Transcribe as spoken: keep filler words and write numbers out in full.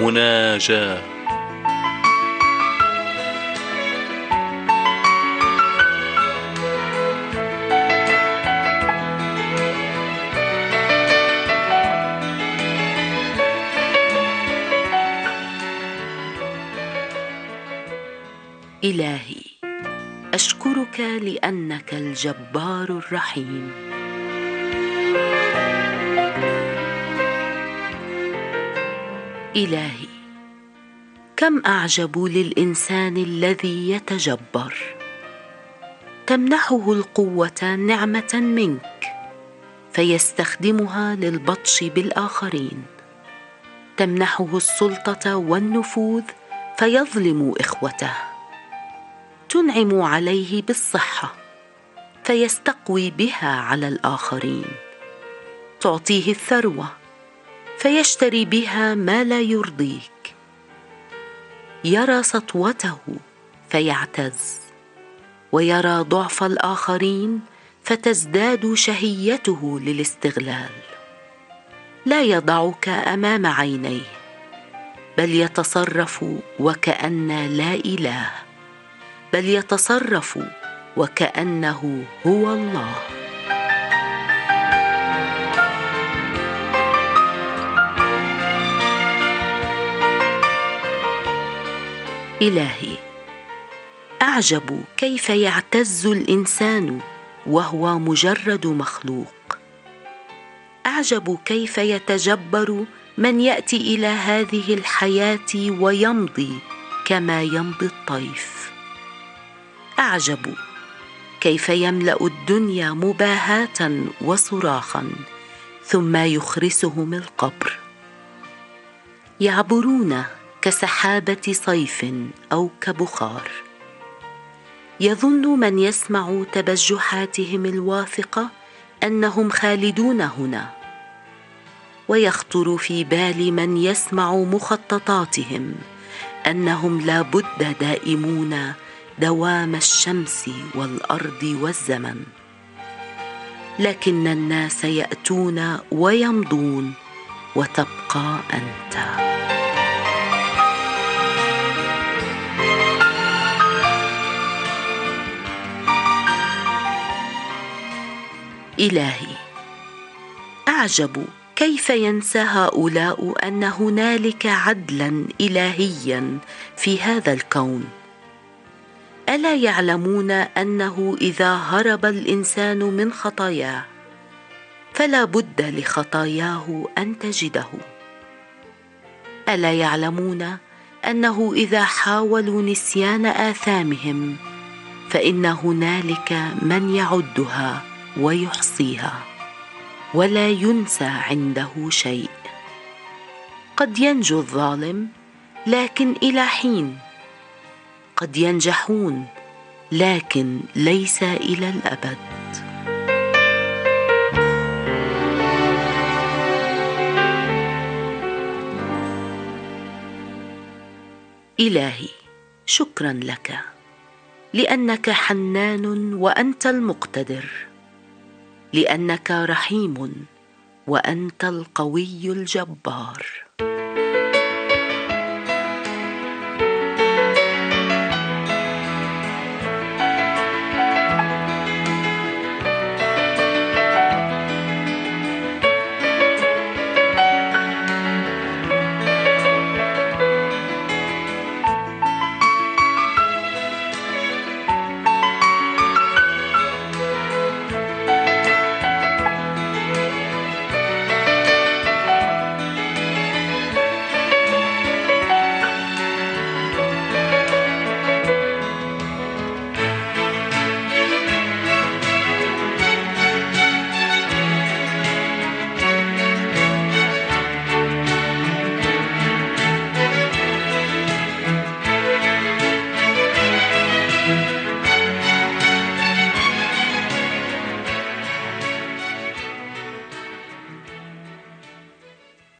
مناجاة. إلهي، أشكرك لأنك الجبار الرحيم. إلهي، كم أعجب للإنسان الذي يتجبر. تمنحه القوة نعمة منك فيستخدمها للبطش بالآخرين. تمنحه السلطة والنفوذ فيظلم إخوته. تنعم عليه بالصحة فيستقوي بها على الآخرين. تعطيه الثروة فيشتري بها ما لا يرضيك. يرى سطوته فيعتز، ويرى ضعف الآخرين فتزداد شهيته للاستغلال. لا يضعك أمام عينيه، بل يتصرف وكأن لا إله، بل يتصرف وكأنه هو الله. إلهي، أعجب كيف يعتز الإنسان وهو مجرد مخلوق. أعجب كيف يتجبر من يأتي إلى هذه الحياة ويمضي كما يمضي الطيف. أعجب كيف يملأ الدنيا مباهاة وصراخا ثم يخرسهم القبر. يعبرون كسحابة صيف أو كبخار. يظن من يسمع تبجحاتهم الواثقة أنهم خالدون هنا، ويخطر في بال من يسمع مخططاتهم أنهم لا بد دائمون دوام الشمس والأرض والزمن. لكن الناس يأتون ويمضون وتبقى أنت. إلهي، أعجب كيف ينسى هؤلاء أن هنالك عدلا إلهيا في هذا الكون. ألا يعلمون أنه إذا هرب الإنسان من خطاياه فلا بد لخطاياه أن تجده؟ ألا يعلمون أنه إذا حاولوا نسيان آثامهم فإن هنالك من يعدها ويحصيها، ولا ينسى عنده شيء؟ قد ينجو الظالم لكن إلى حين، قد ينجحون لكن ليس إلى الأبد. إلهي، شكرا لك لأنك حنان وأنت المقتدر، لأنك رحيم وأنت القوي الجبار.